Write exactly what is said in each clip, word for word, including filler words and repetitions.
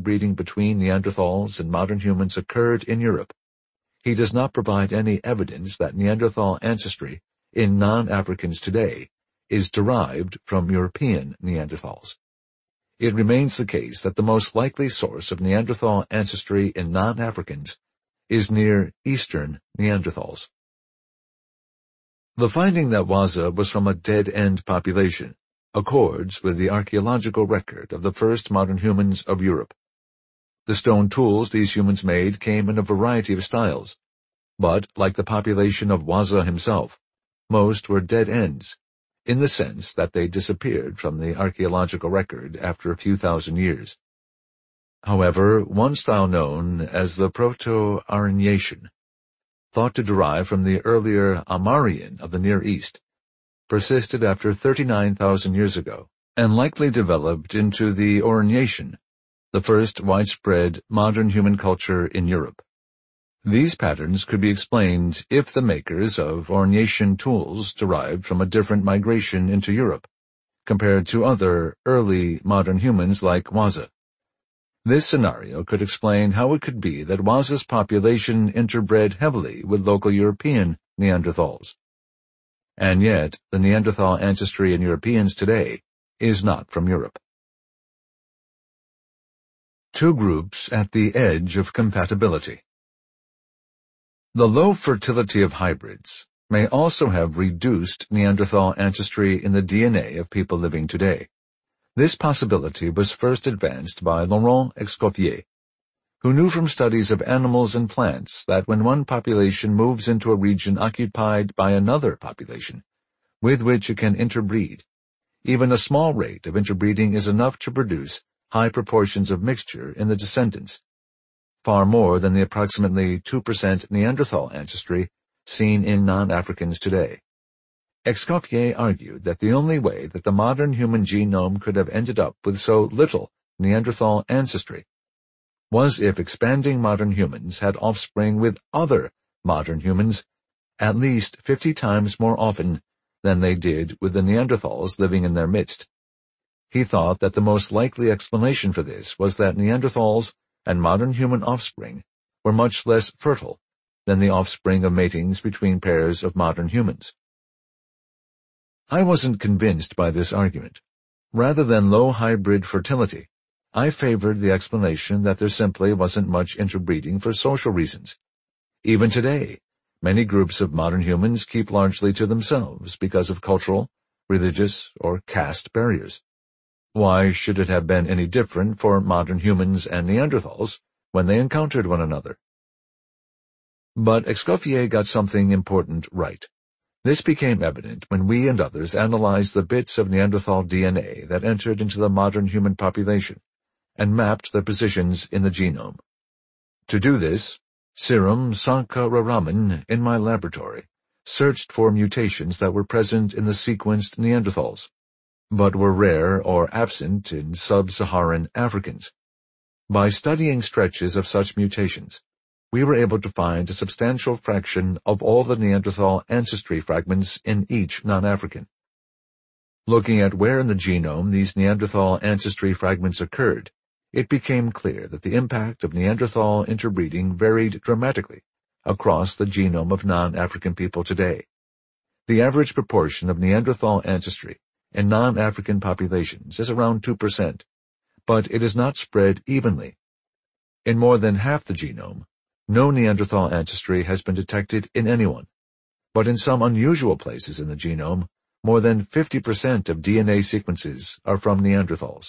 interbreeding between Neanderthals and modern humans occurred in Europe, he does not provide any evidence that Neanderthal ancestry in non-Africans today is derived from European Neanderthals. It remains the case that the most likely source of Neanderthal ancestry in non-Africans is Near Eastern Neanderthals. The finding that Waza was from a dead-end population accords with the archaeological record of the first modern humans of Europe. The stone tools these humans made came in a variety of styles, but, like the population of Waza himself, most were dead ends, in the sense that they disappeared from the archaeological record after a few thousand years. However, one style known as the Proto-Aryanian, thought to derive from the earlier Amarian of the Near East, persisted after thirty-nine thousand years ago, and likely developed into the Aurignacian, the first widespread modern human culture in Europe. These patterns could be explained if the makers of Aurignacian tools derived from a different migration into Europe, compared to other early modern humans like Waza. This scenario could explain how it could be that Waza's population interbred heavily with local European Neanderthals. And yet, the Neanderthal ancestry in Europeans today is not from Europe. Two groups at the edge of compatibility. The low fertility of hybrids may also have reduced Neanderthal ancestry in the D N A of people living today. This possibility was first advanced by Laurent Escoffier, who knew from studies of animals and plants that when one population moves into a region occupied by another population, with which it can interbreed, even a small rate of interbreeding is enough to produce high proportions of mixture in the descendants, far more than the approximately two percent Neanderthal ancestry seen in non-Africans today. Escoffier argued that the only way that the modern human genome could have ended up with so little Neanderthal ancestry was if expanding modern humans had offspring with other modern humans at least fifty times more often than they did with the Neanderthals living in their midst. He thought that the most likely explanation for this was that Neanderthals and modern human offspring were much less fertile than the offspring of matings between pairs of modern humans. I wasn't convinced by this argument. Rather than low hybrid fertility, I favored the explanation that there simply wasn't much interbreeding for social reasons. Even today, many groups of modern humans keep largely to themselves because of cultural, religious, or caste barriers. Why should it have been any different for modern humans and Neanderthals when they encountered one another? But Escoffier got something important right. This became evident when we and others analyzed the bits of Neanderthal D N A that entered into the modern human population and mapped their positions in the genome. To do this, Serum Sankararaman in my laboratory searched for mutations that were present in the sequenced Neanderthals, but were rare or absent in sub-Saharan Africans. By studying stretches of such mutations, we were able to find a substantial fraction of all the Neanderthal ancestry fragments in each non-African. Looking at where in the genome these Neanderthal ancestry fragments occurred, it became clear that the impact of Neanderthal interbreeding varied dramatically across the genome of non-African people today. The average proportion of Neanderthal ancestry in non-African populations is around two percent, but it is not spread evenly. In more than half the genome, no Neanderthal ancestry has been detected in anyone, but in some unusual places in the genome, more than fifty percent of D N A sequences are from Neanderthals.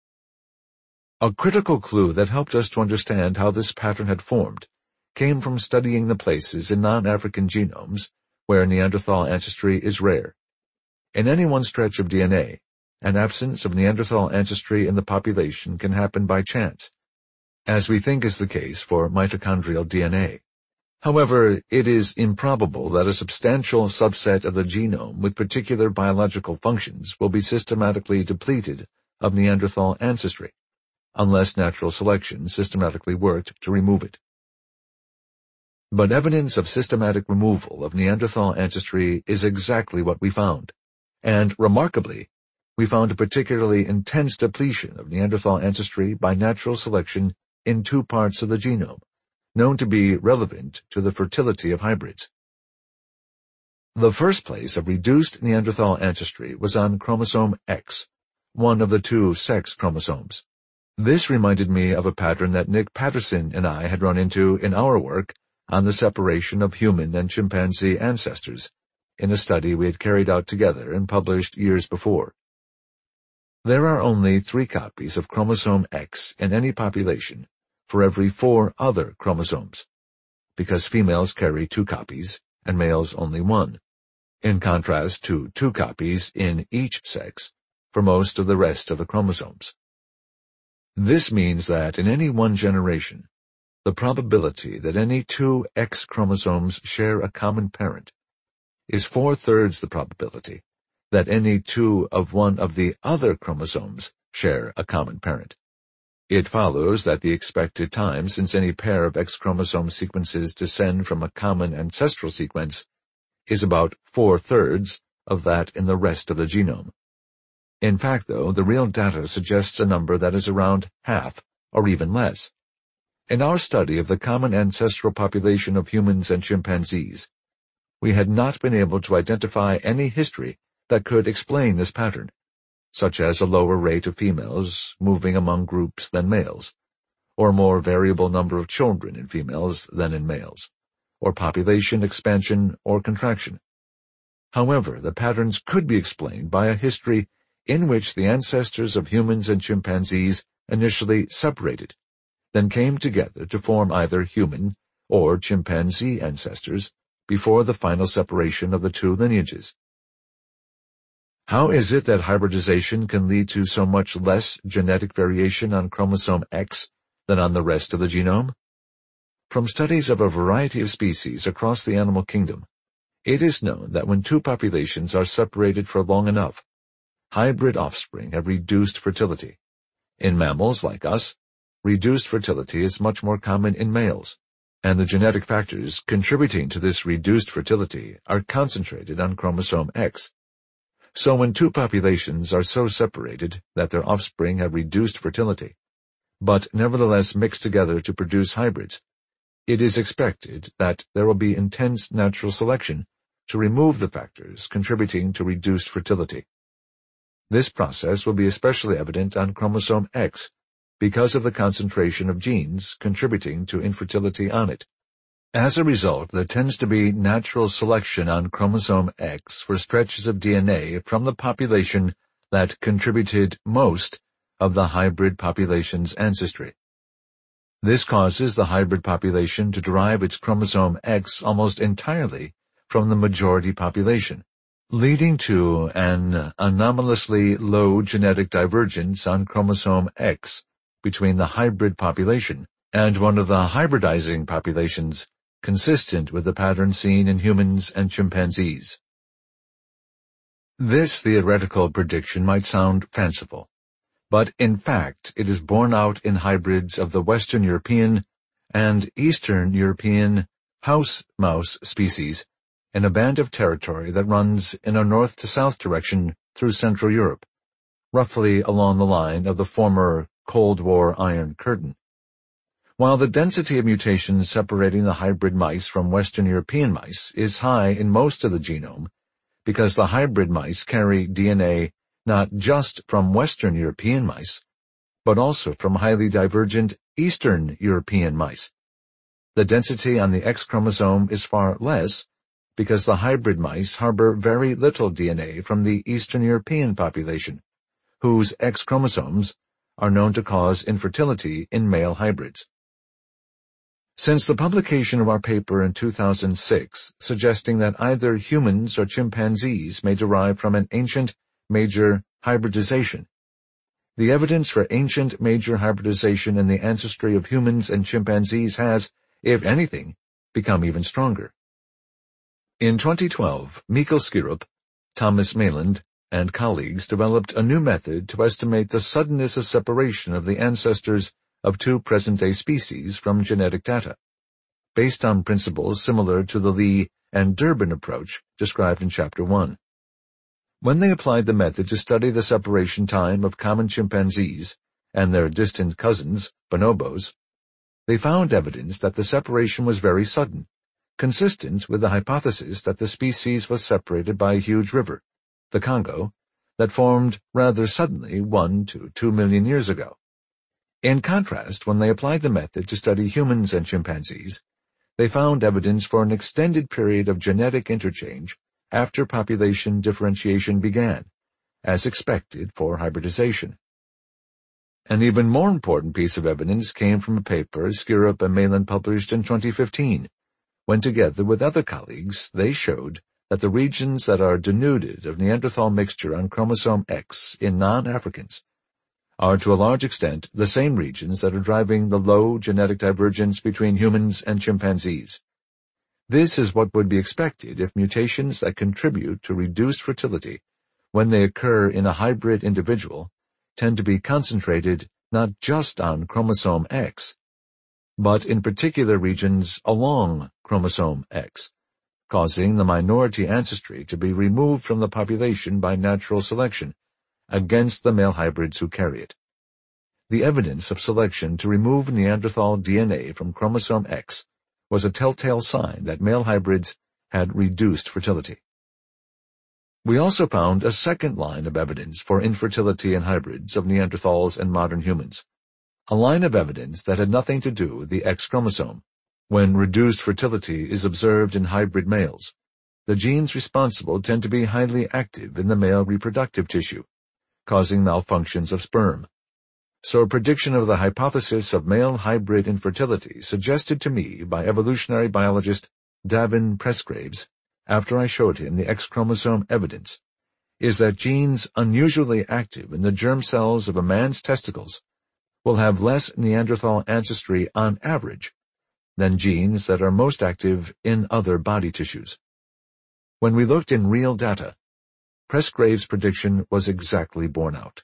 A critical clue that helped us to understand how this pattern had formed came from studying the places in non-African genomes where Neanderthal ancestry is rare. In any one stretch of D N A, an absence of Neanderthal ancestry in the population can happen by chance, as we think is the case for mitochondrial D N A. However, it is improbable that a substantial subset of the genome with particular biological functions will be systematically depleted of Neanderthal ancestry, unless natural selection systematically worked to remove it. But evidence of systematic removal of Neanderthal ancestry is exactly what we found, and, remarkably, we found a particularly intense depletion of Neanderthal ancestry by natural selection in two parts of the genome, known to be relevant to the fertility of hybrids. The first place of reduced Neanderthal ancestry was on chromosome X, one of the two sex chromosomes. This reminded me of a pattern that Nick Patterson and I had run into in our work on the separation of human and chimpanzee ancestors, in a study we had carried out together and published years before. There are only three copies of chromosome X in any population for every four other chromosomes, because females carry two copies and males only one, in contrast to two copies in each sex for most of the rest of the chromosomes. This means that in any one generation, the probability that any two X chromosomes share a common parent is four-thirds the probability that any two of one of the other chromosomes share a common parent. It follows that the expected time since any pair of X chromosome sequences descend from a common ancestral sequence is about four-thirds of that in the rest of the genome. In fact, though, the real data suggests a number that is around half, or even less. In our study of the common ancestral population of humans and chimpanzees, we had not been able to identify any history that could explain this pattern, such as a lower rate of females moving among groups than males, or a more variable number of children in females than in males, or population expansion or contraction. However, the patterns could be explained by a history in which the ancestors of humans and chimpanzees initially separated, then came together to form either human or chimpanzee ancestors before the final separation of the two lineages. How is it that hybridization can lead to so much less genetic variation on chromosome X than on the rest of the genome? From studies of a variety of species across the animal kingdom, it is known that when two populations are separated for long enough, hybrid offspring have reduced fertility. In mammals like us, reduced fertility is much more common in males, and the genetic factors contributing to this reduced fertility are concentrated on chromosome X. So when two populations are so separated that their offspring have reduced fertility, but nevertheless mixed together to produce hybrids, it is expected that there will be intense natural selection to remove the factors contributing to reduced fertility. This process will be especially evident on chromosome X because of the concentration of genes contributing to infertility on it. As a result, there tends to be natural selection on chromosome X for stretches of D N A from the population that contributed most of the hybrid population's ancestry. This causes the hybrid population to derive its chromosome X almost entirely from the majority population, leading to an anomalously low genetic divergence on chromosome X between the hybrid population and one of the hybridizing populations, consistent with the pattern seen in humans and chimpanzees. This theoretical prediction might sound fanciful, but in fact it is borne out in hybrids of the Western European and Eastern European house mouse species in a band of territory that runs in a north to south direction through Central Europe, roughly along the line of the former Cold War Iron Curtain. While the density of mutations separating the hybrid mice from Western European mice is high in most of the genome, because the hybrid mice carry D N A not just from Western European mice, but also from highly divergent Eastern European mice. The density on the X chromosome is far less, because the hybrid mice harbor very little D N A from the Eastern European population, whose X chromosomes are known to cause infertility in male hybrids. Since the publication of our paper in two thousand six, suggesting that either humans or chimpanzees may derive from an ancient major hybridization, the evidence for ancient major hybridization in the ancestry of humans and chimpanzees has, if anything, become even stronger. In twenty twelve, Mikkel Skirup, Thomas Mayland, and colleagues developed a new method to estimate the suddenness of separation of the ancestors of two present-day species from genetic data, based on principles similar to the Lee and Durbin approach described in Chapter one. When they applied the method to study the separation time of common chimpanzees and their distant cousins, bonobos, they found evidence that the separation was very sudden, consistent with the hypothesis that the species was separated by a huge river, the Congo, that formed rather suddenly one to two million years ago. In contrast, when they applied the method to study humans and chimpanzees, they found evidence for an extended period of genetic interchange after population differentiation began, as expected for hybridization. An even more important piece of evidence came from a paper Skirup and Malin published in twenty fifteen, when together with other colleagues they showed that the regions that are denuded of Neanderthal mixture on chromosome X in non-Africans are to a large extent the same regions that are driving the low genetic divergence between humans and chimpanzees. This is what would be expected if mutations that contribute to reduced fertility when they occur in a hybrid individual tend to be concentrated not just on chromosome X, but in particular regions along chromosome X, causing the minority ancestry to be removed from the population by natural selection against the male hybrids who carry it. The evidence of selection to remove Neanderthal D N A from chromosome X was a telltale sign that male hybrids had reduced fertility. We also found a second line of evidence for infertility in hybrids of Neanderthals and modern humans, a line of evidence that had nothing to do with the X chromosome. When reduced fertility is observed in hybrid males, the genes responsible tend to be highly active in the male reproductive tissue, causing malfunctions of sperm. So a prediction of the hypothesis of male hybrid infertility suggested to me by evolutionary biologist Davin Presgraves, after I showed him the X chromosome evidence, is that genes unusually active in the germ cells of a man's testicles will have less Neanderthal ancestry on average than genes that are most active in other body tissues. When we looked in real data, Presgraves' prediction was exactly borne out.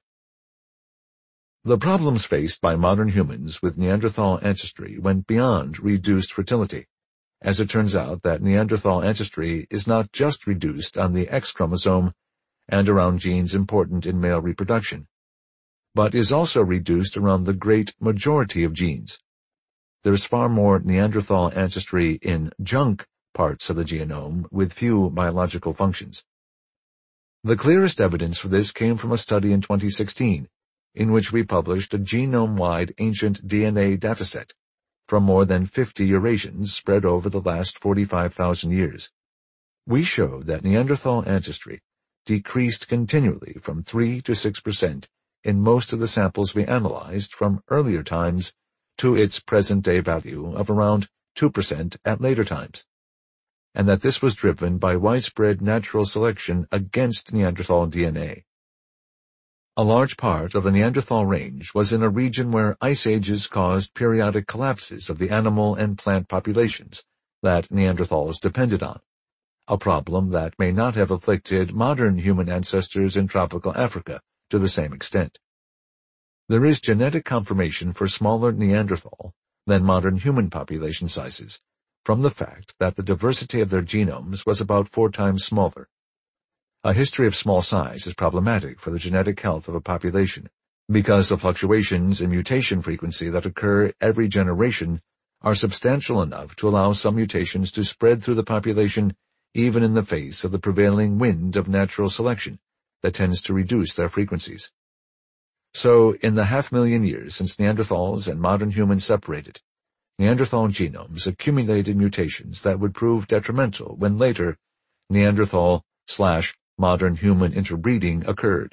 The problems faced by modern humans with Neanderthal ancestry went beyond reduced fertility, as it turns out that Neanderthal ancestry is not just reduced on the X chromosome and around genes important in male reproduction, but is also reduced around the great majority of genes. There is far more Neanderthal ancestry in junk parts of the genome with few biological functions. The clearest evidence for this came from a study in twenty sixteen, in which we published a genome-wide ancient D N A dataset from more than fifty Eurasians spread over the last forty-five thousand years. We showed that Neanderthal ancestry decreased continually from three to six percent in most of the samples we analyzed from earlier times to its present-day value of around two percent at later times, and that this was driven by widespread natural selection against Neanderthal D N A. A large part of the Neanderthal range was in a region where ice ages caused periodic collapses of the animal and plant populations that Neanderthals depended on, a problem that may not have afflicted modern human ancestors in tropical Africa to the same extent. There is genetic confirmation for smaller Neanderthal than modern human population sizes from the fact that the diversity of their genomes was about four times smaller. A history of small size is problematic for the genetic health of a population, because the fluctuations in mutation frequency that occur every generation are substantial enough to allow some mutations to spread through the population even in the face of the prevailing wind of natural selection that tends to reduce their frequencies. So, in the half million years since Neanderthals and modern humans separated, Neanderthal genomes accumulated mutations that would prove detrimental when later Neanderthal slash modern human interbreeding occurred.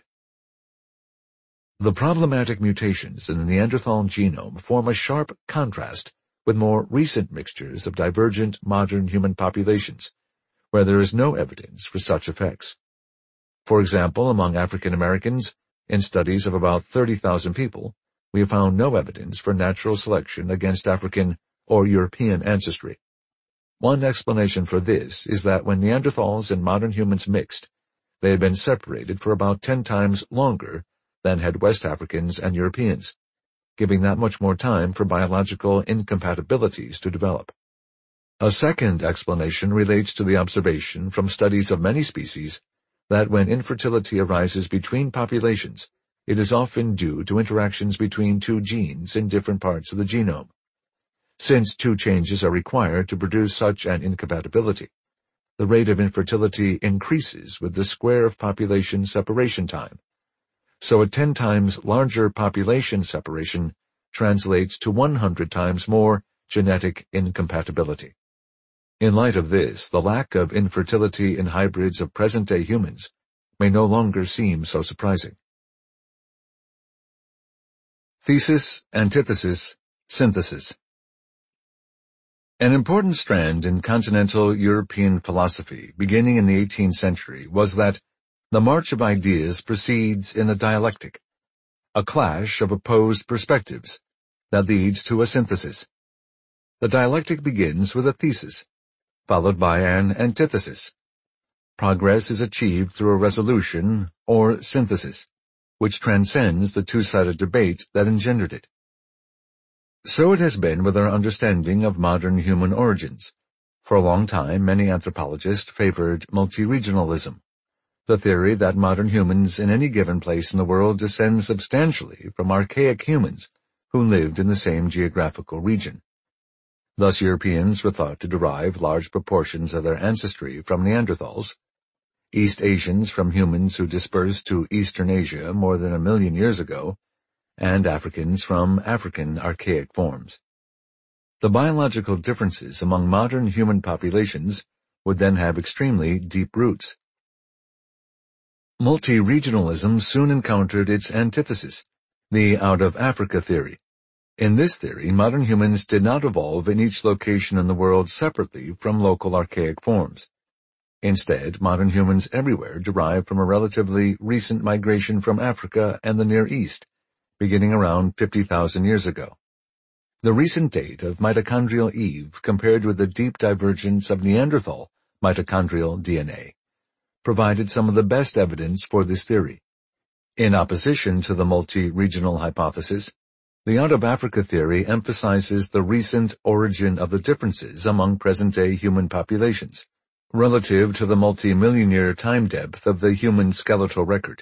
The problematic mutations in the Neanderthal genome form a sharp contrast with more recent mixtures of divergent modern human populations, where there is no evidence for such effects. For example, among African Americans, in studies of about thirty thousand people, we have found no evidence for natural selection against African or European ancestry. One explanation for this is that when Neanderthals and modern humans mixed, they had been separated for about ten times longer than had West Africans and Europeans, giving that much more time for biological incompatibilities to develop. A second explanation relates to the observation from studies of many species that when infertility arises between populations, it is often due to interactions between two genes in different parts of the genome. Since two changes are required to produce such an incompatibility, the rate of infertility increases with the square of population separation time. So a ten times larger population separation translates to one hundred times more genetic incompatibility. In light of this, the lack of infertility in hybrids of present-day humans may no longer seem so surprising. Thesis, antithesis, synthesis. An important strand in continental European philosophy beginning in the eighteenth century was that the march of ideas proceeds in a dialectic, a clash of opposed perspectives that leads to a synthesis. The dialectic begins with a thesis, followed by an antithesis. Progress is achieved through a resolution, or synthesis, which transcends the two-sided debate that engendered it. So it has been with our understanding of modern human origins. For a long time, many anthropologists favored multi-regionalism, the theory that modern humans in any given place in the world descend substantially from archaic humans who lived in the same geographical region. Thus Europeans were thought to derive large proportions of their ancestry from Neanderthals, East Asians from humans who dispersed to Eastern Asia more than a million years ago, and Africans from African archaic forms. The biological differences among modern human populations would then have extremely deep roots. Multi-regionalism soon encountered its antithesis, the out-of-Africa theory. In this theory, modern humans did not evolve in each location in the world separately from local archaic forms. Instead, modern humans everywhere derive from a relatively recent migration from Africa and the Near East, beginning around fifty thousand years ago. The recent date of mitochondrial Eve compared with the deep divergence of Neanderthal mitochondrial D N A provided some of the best evidence for this theory. In opposition to the multi-regional hypothesis, the out-of-Africa theory emphasizes the recent origin of the differences among present-day human populations, relative to the multi-million-year time depth of the human skeletal record.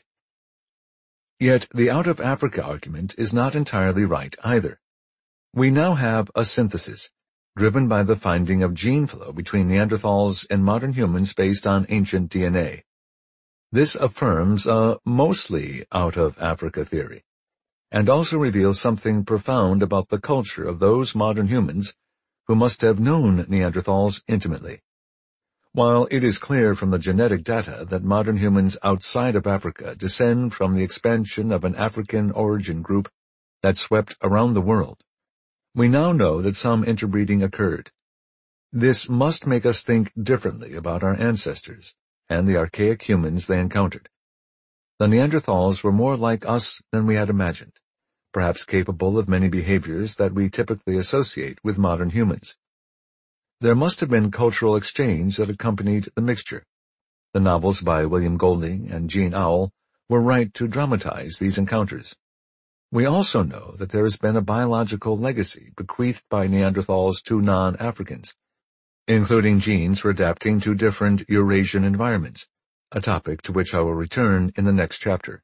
Yet the out-of-Africa argument is not entirely right either. We now have a synthesis, driven by the finding of gene flow between Neanderthals and modern humans based on ancient D N A. This affirms a mostly out-of-Africa theory, and also reveals something profound about the culture of those modern humans who must have known Neanderthals intimately. While it is clear from the genetic data that modern humans outside of Africa descend from the expansion of an African origin group that swept around the world, we now know that some interbreeding occurred. This must make us think differently about our ancestors and the archaic humans they encountered. The Neanderthals were more like us than we had imagined, perhaps capable of many behaviors that we typically associate with modern humans. There must have been cultural exchange that accompanied the mixture. The novels by William Golding and Jean Auel were right to dramatize these encounters. We also know that there has been a biological legacy bequeathed by Neanderthals to non-Africans, including genes for adapting to different Eurasian environments, a topic to which I will return in the next chapter.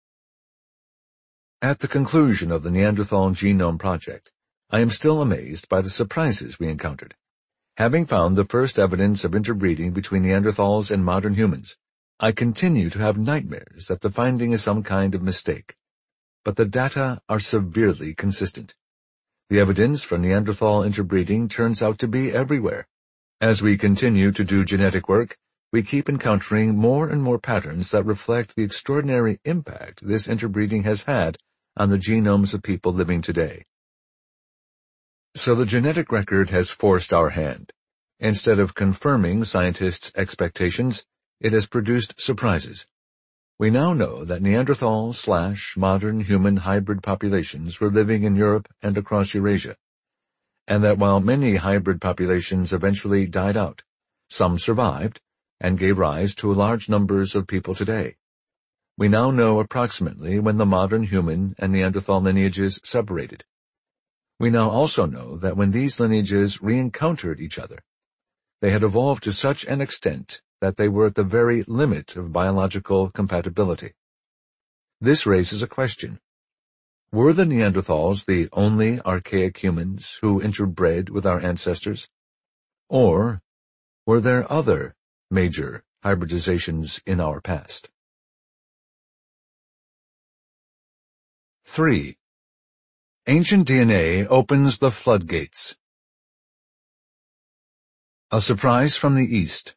At the conclusion of the Neanderthal Genome Project, I am still amazed by the surprises we encountered. Having found the first evidence of interbreeding between Neanderthals and modern humans, I continue to have nightmares that the finding is some kind of mistake. But the data are severely consistent. The evidence for Neanderthal interbreeding turns out to be everywhere. As we continue to do genetic work, we keep encountering more and more patterns that reflect the extraordinary impact this interbreeding has had on the genomes of people living today. So the genetic record has forced our hand. Instead of confirming scientists' expectations, it has produced surprises. We now know that Neanderthal slash modern human hybrid populations were living in Europe and across Eurasia, and that while many hybrid populations eventually died out, some survived and gave rise to large numbers of people today. We now know approximately when the modern human and Neanderthal lineages separated. We now also know that when these lineages re-encountered each other, they had evolved to such an extent that they were at the very limit of biological compatibility. This raises a question. Were the Neanderthals the only archaic humans who interbred with our ancestors? Or were there other major hybridizations in our past? three. Ancient D N A opens the floodgates. A surprise from the East.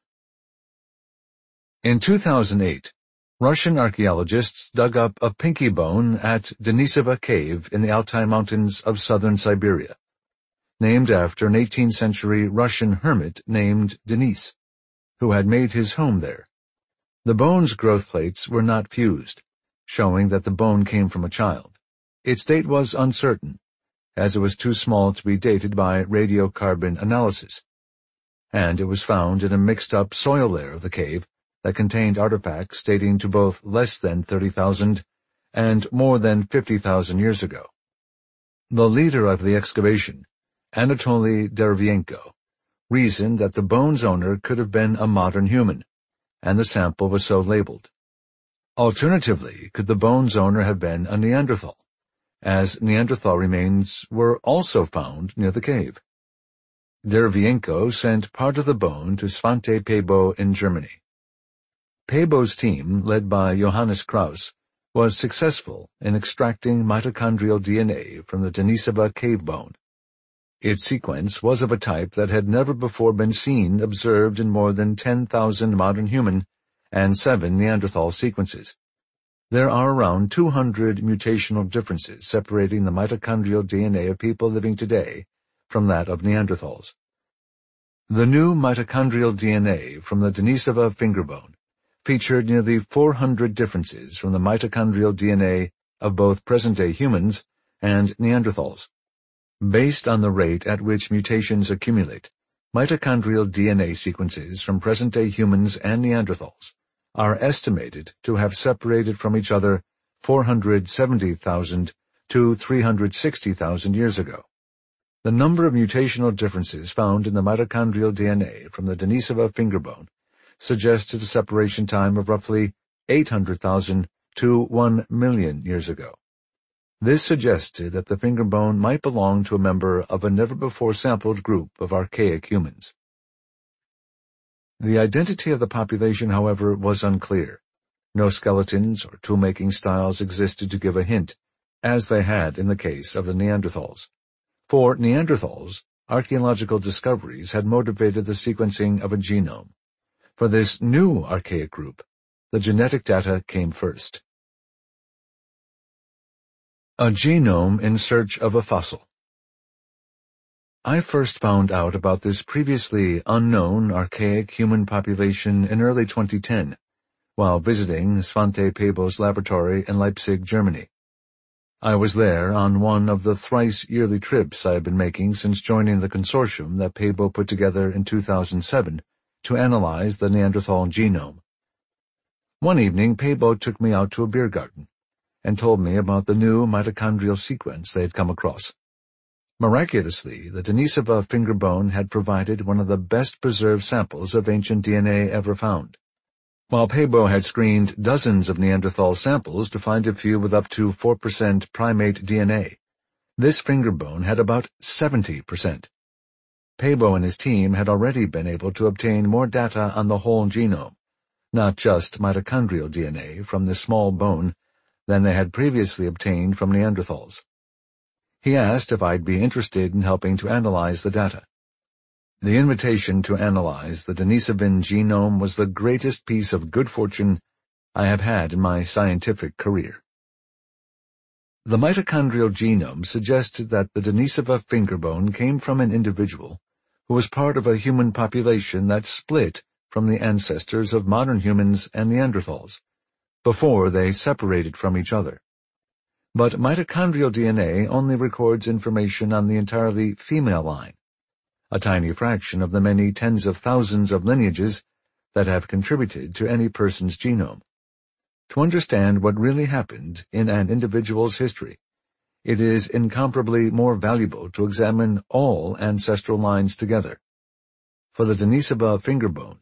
In two thousand eight, Russian archaeologists dug up a pinky bone at Denisova Cave in the Altai Mountains of southern Siberia, named after an eighteenth century Russian hermit named Denis, who had made his home there. The bone's growth plates were not fused, showing that the bone came from a child. Its date was uncertain, as it was too small to be dated by radiocarbon analysis, and it was found in a mixed-up soil layer of the cave that contained artifacts dating to both less than thirty thousand and more than fifty thousand years ago. The leader of the excavation, Anatoly Derevienko, reasoned that the bone's owner could have been a modern human, and the sample was so labeled. Alternatively, could the bone's owner have been a Neanderthal, as Neanderthal remains were also found near the cave? Derevienko sent part of the bone to Svante Pääbo in Germany. Pääbo's team, led by Johannes Kraus, was successful in extracting mitochondrial D N A from the Denisova cave bone. Its sequence was of a type that had never before been seen observed in more than ten thousand modern human and seven Neanderthal sequences. There are around two hundred mutational differences separating the mitochondrial D N A of people living today from that of Neanderthals. The new mitochondrial D N A from the Denisova fingerbone featured nearly four hundred differences from the mitochondrial D N A of both present-day humans and Neanderthals. Based on the rate at which mutations accumulate, mitochondrial D N A sequences from present-day humans and Neanderthals are estimated to have separated from each other four hundred seventy thousand to three hundred sixty thousand years ago. The number of mutational differences found in the mitochondrial D N A from the Denisova fingerbone suggested a separation time of roughly eight hundred thousand to one million years ago. This suggested that the fingerbone might belong to a member of a never-before-sampled group of archaic humans. The identity of the population, however, was unclear. No skeletons or tool-making styles existed to give a hint, as they had in the case of the Neanderthals. For Neanderthals, archaeological discoveries had motivated the sequencing of a genome. For this new archaic group, the genetic data came first. A genome in search of a fossil. I first found out about this previously unknown archaic human population in early twenty ten, while visiting Svante Pääbo's laboratory in Leipzig, Germany. I was there on one of the thrice-yearly trips I have been making since joining the consortium that Pääbo put together in two thousand seven to analyze the Neanderthal genome. One evening, Pääbo took me out to a beer garden and told me about the new mitochondrial sequence they had come across. Miraculously, the Denisova fingerbone had provided one of the best-preserved samples of ancient D N A ever found. While Pääbo had screened dozens of Neanderthal samples to find a few with up to four percent primate D N A, this fingerbone had about seventy percent. Pääbo and his team had already been able to obtain more data on the whole genome, not just mitochondrial D N A from the small bone, than they had previously obtained from Neanderthals. He asked if I'd be interested in helping to analyze the data. The invitation to analyze the Denisovan genome was the greatest piece of good fortune I have had in my scientific career. The mitochondrial genome suggested that the Denisova fingerbone came from an individual who was part of a human population that split from the ancestors of modern humans and Neanderthals, before they separated from each other. But mitochondrial D N A only records information on the entirely female line, a tiny fraction of the many tens of thousands of lineages that have contributed to any person's genome. To understand what really happened in an individual's history, it is incomparably more valuable to examine all ancestral lines together. For the Denisova fingerbone,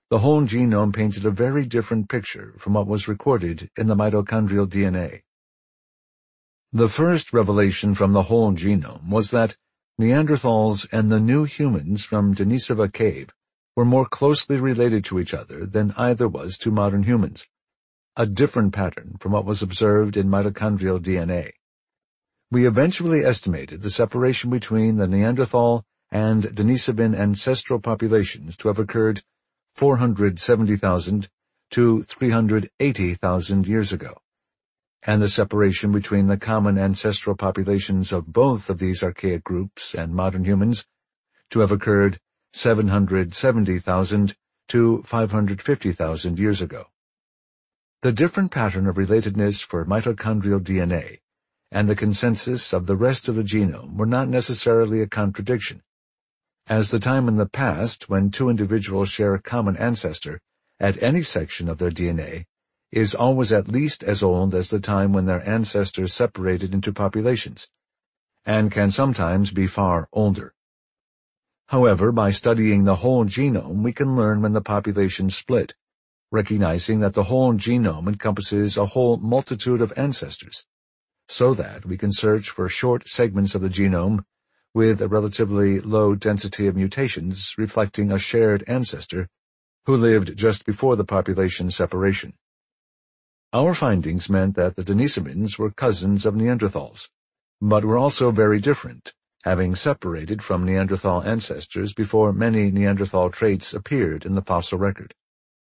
the whole genome painted a very different picture from what was recorded in the mitochondrial D N A. The first revelation from the whole genome was that Neanderthals and the new humans from Denisova Cave were more closely related to each other than either was to modern humans, a different pattern from what was observed in mitochondrial D N A. We eventually estimated the separation between the Neanderthal and Denisovan ancestral populations to have occurred four hundred seventy thousand to three hundred eighty thousand years ago, and the separation between the common ancestral populations of both of these archaic groups and modern humans to have occurred seven hundred seventy thousand to five hundred fifty thousand years ago. The different pattern of relatedness for mitochondrial D N A and the consensus of the rest of the genome were not necessarily a contradiction, as the time in the past when two individuals share a common ancestor at any section of their D N A is always at least as old as the time when their ancestors separated into populations, and can sometimes be far older. However, by studying the whole genome, we can learn when the population split, recognizing that the whole genome encompasses a whole multitude of ancestors, so that we can search for short segments of the genome with a relatively low density of mutations reflecting a shared ancestor who lived just before the population separation. Our findings meant that the Denisovans were cousins of Neanderthals, but were also very different, having separated from Neanderthal ancestors before many Neanderthal traits appeared in the fossil record.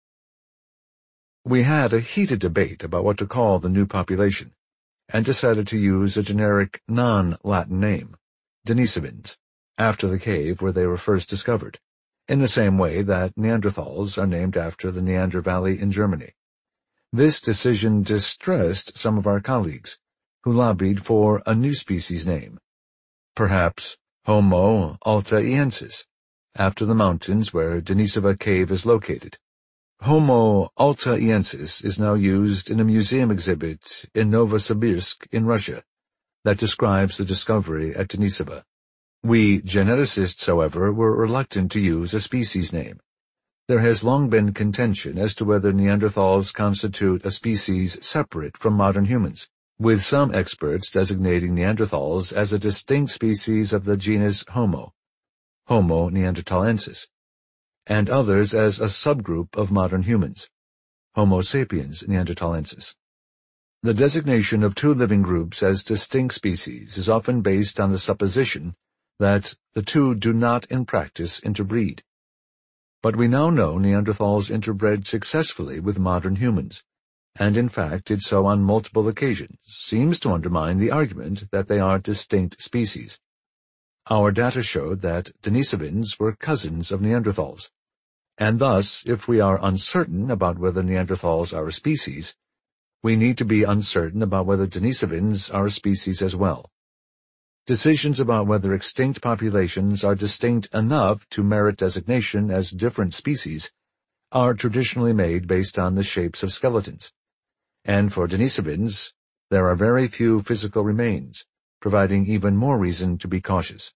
We had a heated debate about what to call the new population, and decided to use a generic non-Latin name, Denisovans, after the cave where they were first discovered, in the same way that Neanderthals are named after the Neander Valley in Germany. This decision distressed some of our colleagues, who lobbied for a new species name, perhaps Homo altaiensis, after the mountains where Denisova Cave is located. Homo altaiensis is now used in a museum exhibit in Novosibirsk in Russia that describes the discovery at Denisova. We geneticists, however, were reluctant to use a species name. There has long been contention as to whether Neanderthals constitute a species separate from modern humans, with some experts designating Neanderthals as a distinct species of the genus Homo, Homo neanderthalensis, and others as a subgroup of modern humans, Homo sapiens neanderthalensis. The designation of two living groups as distinct species is often based on the supposition that the two do not in practice interbreed. But we now know Neanderthals interbred successfully with modern humans, and in fact did so on multiple occasions, seems to undermine the argument that they are distinct species. Our data showed that Denisovans were cousins of Neanderthals, and thus, if we are uncertain about whether Neanderthals are a species, we need to be uncertain about whether Denisovans are a species as well. Decisions about whether extinct populations are distinct enough to merit designation as different species are traditionally made based on the shapes of skeletons, and for Denisovans, there are very few physical remains, providing even more reason to be cautious.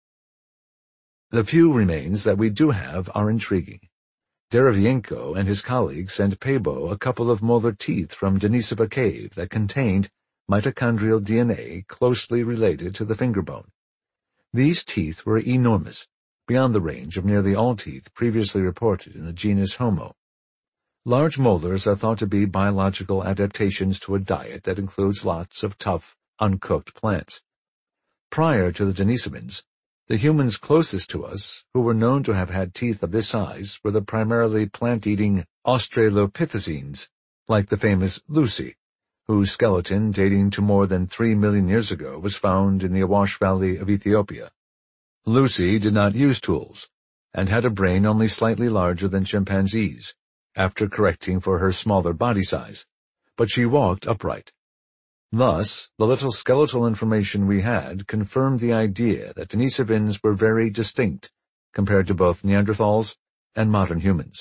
The few remains that we do have are intriguing. Derivienko and his colleagues sent Pabo a couple of molar teeth from Denisova Cave that contained mitochondrial D N A closely related to the finger bone. These teeth were enormous, beyond the range of nearly all teeth previously reported in the genus Homo. Large molars are thought to be biological adaptations to a diet that includes lots of tough, uncooked plants. Prior to the Denisovans, the humans closest to us, who were known to have had teeth of this size, were the primarily plant-eating Australopithecines, like the famous Lucy, whose skeleton, dating to more than three million years ago, was found in the Awash Valley of Ethiopia. Lucy did not use tools, and had a brain only slightly larger than chimpanzees, after correcting for her smaller body size, but she walked upright. Thus, the little skeletal information we had confirmed the idea that Denisovans were very distinct compared to both Neanderthals and modern humans.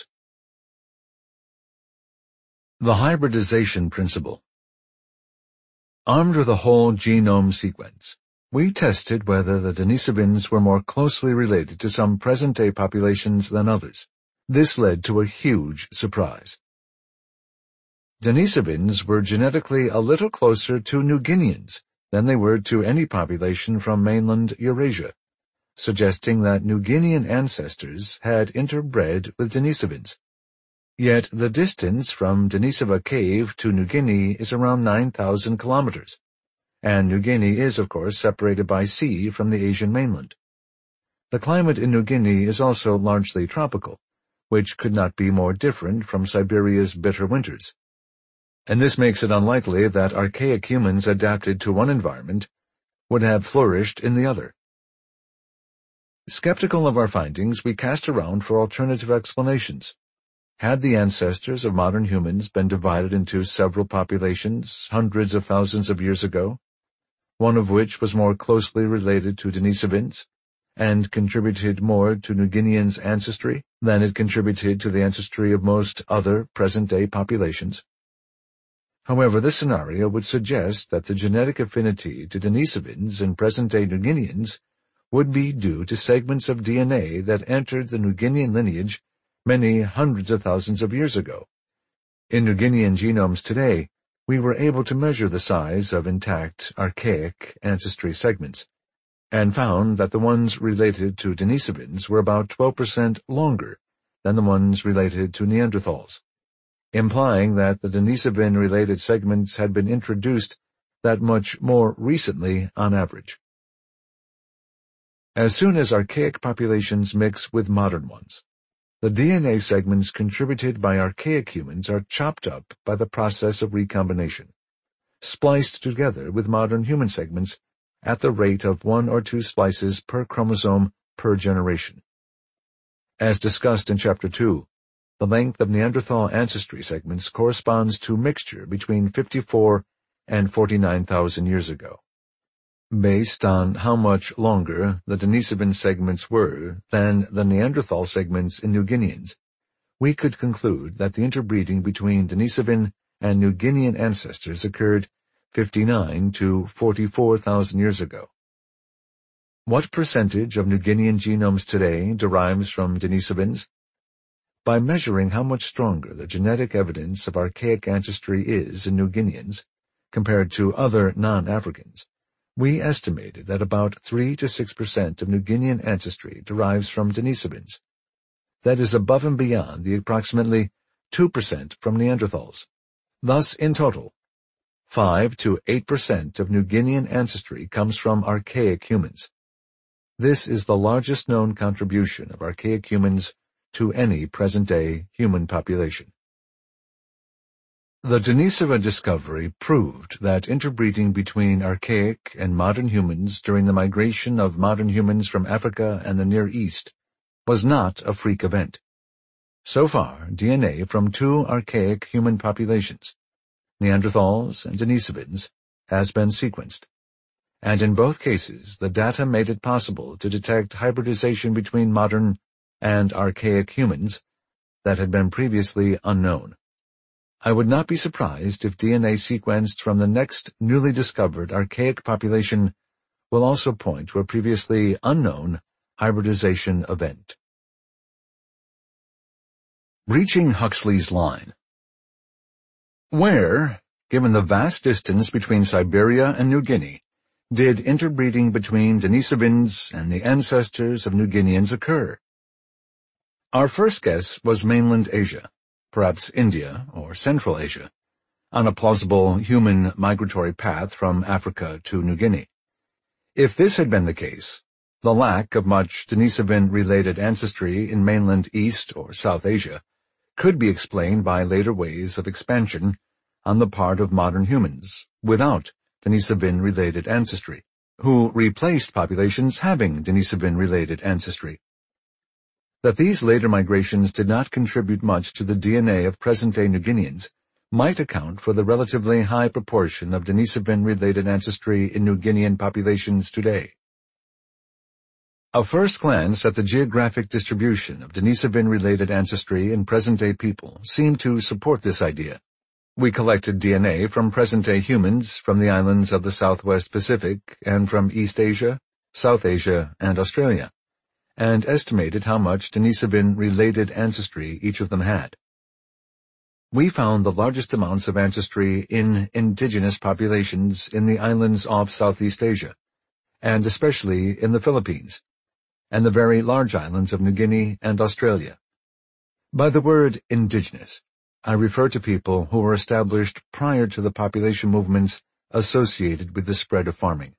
The hybridization principle. Armed with a whole genome sequence, we tested whether the Denisovans were more closely related to some present-day populations than others, This led to a huge surprise. Denisovans were genetically a little closer to New Guineans than they were to any population from mainland Eurasia, suggesting that New Guinean ancestors had interbred with Denisovans. Yet the distance from Denisova Cave to New Guinea is around nine thousand kilometers, and New Guinea is, of course, separated by sea from the Asian mainland. The climate in New Guinea is also largely tropical, which could not be more different from Siberia's bitter winters. And this makes it unlikely that archaic humans adapted to one environment would have flourished in the other. Skeptical of our findings, we cast around for alternative explanations. Had the ancestors of modern humans been divided into several populations hundreds of thousands of years ago, one of which was more closely related to Denisovans and contributed more to New Guineans' ancestry than it contributed to the ancestry of most other present-day populations? However, this scenario would suggest that the genetic affinity to Denisovans and present-day New Guineans would be due to segments of D N A that entered the New Guinean lineage many hundreds of thousands of years ago. In New Guinean genomes today, we were able to measure the size of intact, archaic ancestry segments, and found that the ones related to Denisovans were about twelve percent longer than the ones related to Neanderthals, implying that the Denisovan-related segments had been introduced that much more recently on average. As soon as archaic populations mix with modern ones, the D N A segments contributed by archaic humans are chopped up by the process of recombination, spliced together with modern human segments at the rate of one or two splices per chromosome per generation. As discussed in Chapter two, the length of Neanderthal ancestry segments corresponds to mixture between fifty-four and forty-nine thousand years ago. Based on how much longer the Denisovan segments were than the Neanderthal segments in New Guineans, we could conclude that the interbreeding between Denisovan and New Guinean ancestors occurred fifty-nine to forty-four thousand years ago. What percentage of New Guinean genomes today derives from Denisovans? By measuring how much stronger the genetic evidence of archaic ancestry is in New Guineans compared to other non-Africans, we estimated that about three to six percent of New Guinean ancestry derives from Denisovans. That is above and beyond the approximately two percent from Neanderthals. Thus, in total, five to eight percent of New Guinean ancestry comes from archaic humans. This is the largest known contribution of archaic humans to any present-day human population. The Denisova discovery proved that interbreeding between archaic and modern humans during the migration of modern humans from Africa and the Near East was not a freak event. So far, D N A from two archaic human populations, Neanderthals and Denisovans, has been sequenced, and in both cases the data made it possible to detect hybridization between modern and archaic humans that had been previously unknown. I would not be surprised if D N A sequenced from the next newly discovered archaic population will also point to a previously unknown hybridization event. Reaching Huxley's line. Where, given the vast distance between Siberia and New Guinea, did interbreeding between Denisovans and the ancestors of New Guineans occur? Our first guess was mainland Asia, perhaps India or Central Asia, on a plausible human migratory path from Africa to New Guinea. If this had been the case, the lack of much Denisovan-related ancestry in mainland East or South Asia could be explained by later ways of expansion on the part of modern humans without Denisovan-related ancestry, who replaced populations having Denisovan-related ancestry. That these later migrations did not contribute much to the D N A of present-day New Guineans might account for the relatively high proportion of Denisovan-related ancestry in New Guinean populations today. A first glance at the geographic distribution of Denisovan-related ancestry in present-day people seemed to support this idea. We collected D N A from present-day humans from the islands of the Southwest Pacific and from East Asia, South Asia, and Australia, and estimated how much Denisovan-related ancestry each of them had. We found the largest amounts of ancestry in indigenous populations in the islands of Southeast Asia, and especially in the Philippines, and the very large islands of New Guinea and Australia. By the word indigenous, I refer to people who were established prior to the population movements associated with the spread of farming.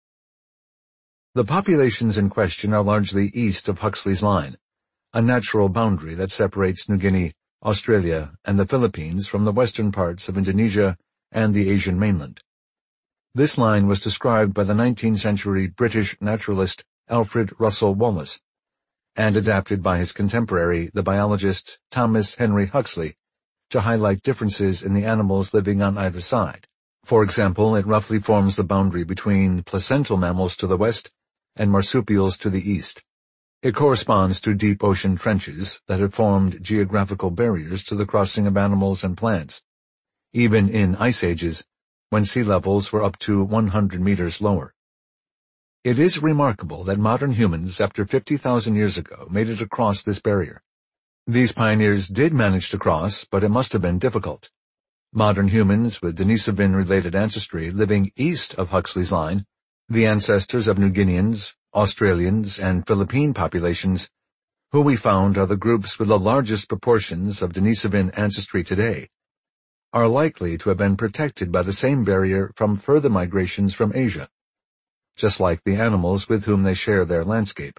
The populations in question are largely east of Huxley's Line, a natural boundary that separates New Guinea, Australia, and the Philippines from the western parts of Indonesia and the Asian mainland. This line was described by the nineteenth century British naturalist Alfred Russel Wallace, and adapted by his contemporary, the biologist Thomas Henry Huxley, to highlight differences in the animals living on either side. For example, it roughly forms the boundary between placental mammals to the west and marsupials to the east. It corresponds to deep ocean trenches that have formed geographical barriers to the crossing of animals and plants, even in ice ages, when sea levels were up to one hundred meters lower. It is remarkable that modern humans, after fifty thousand years ago, made it across this barrier. These pioneers did manage to cross, but it must have been difficult. Modern humans with Denisovan-related ancestry living east of Huxley's Line, the ancestors of New Guineans, Australians, and Philippine populations, who we found are the groups with the largest proportions of Denisovan ancestry today, are likely to have been protected by the same barrier from further migrations from Asia, just like the animals with whom they share their landscape.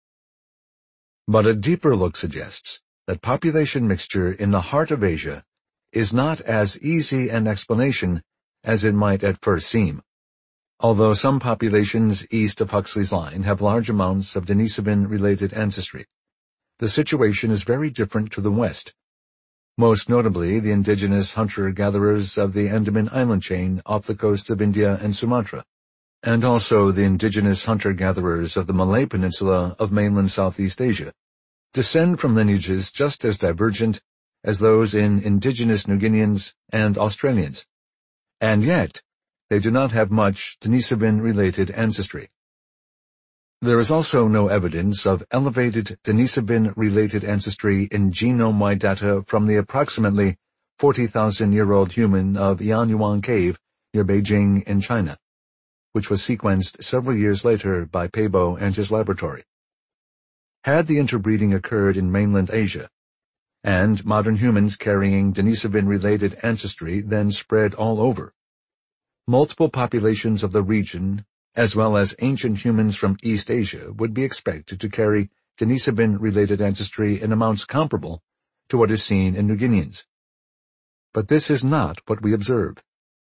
But a deeper look suggests that population mixture in the heart of Asia is not as easy an explanation as it might at first seem. Although some populations east of Huxley's Line have large amounts of Denisovan-related ancestry, the situation is very different to the west, most notably the indigenous hunter-gatherers of the Andaman Island chain off the coasts of India and Sumatra, and also the indigenous hunter-gatherers of the Malay Peninsula of mainland Southeast Asia, descend from lineages just as divergent as those in indigenous New Guineans and Australians, and yet they do not have much Denisovan-related ancestry. There is also no evidence of elevated Denisovan-related ancestry in genome-wide data from the approximately forty thousand year old human of Yanyuan Cave near Beijing in China, which was sequenced several years later by Peibo and his laboratory. Had the interbreeding occurred in mainland Asia, and modern humans carrying Denisovan-related ancestry then spread all over, multiple populations of the region, as well as ancient humans from East Asia, would be expected to carry Denisovan-related ancestry in amounts comparable to what is seen in New Guineans. But this is not what we observe.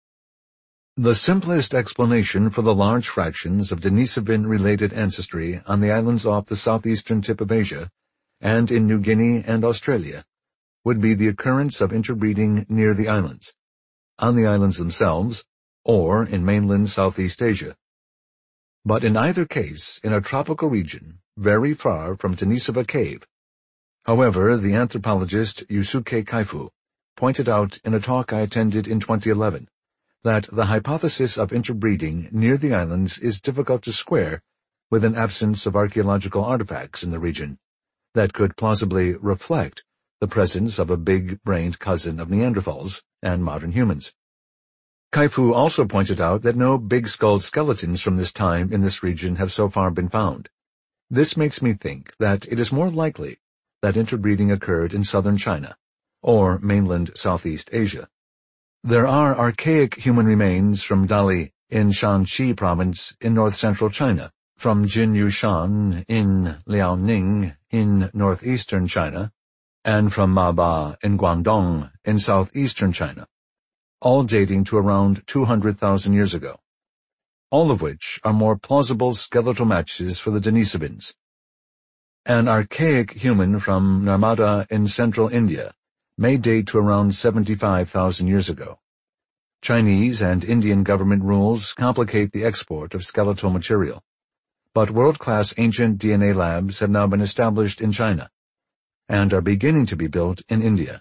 The simplest explanation for the large fractions of Denisovan-related ancestry on the islands off the southeastern tip of Asia and in New Guinea and Australia would be the occurrence of interbreeding near the islands, on the islands themselves, or in mainland Southeast Asia. But in either case, in a tropical region, very far from Denisova Cave. However, the anthropologist Yusuke Kaifu pointed out in a talk I attended in twenty eleven that the hypothesis of interbreeding near the islands is difficult to square with an absence of archaeological artifacts in the region that could plausibly reflect the presence of a big-brained cousin of Neanderthals and modern humans. Kaifu also pointed out that no big-skulled skeletons from this time in this region have so far been found. This makes me think that it is more likely that interbreeding occurred in southern China, or mainland Southeast Asia. There are archaic human remains from Dali in Shanxi province in north-central China, from Jinyushan in Liaoning in northeastern China, and from Maba in Guangdong in southeastern China, all dating to around two hundred thousand years ago, all of which are more plausible skeletal matches for the Denisovans. An archaic human from Narmada in central India may date to around seventy-five thousand years ago. Chinese and Indian government rules complicate the export of skeletal material, but world-class ancient D N A labs have now been established in China, and are beginning to be built in India.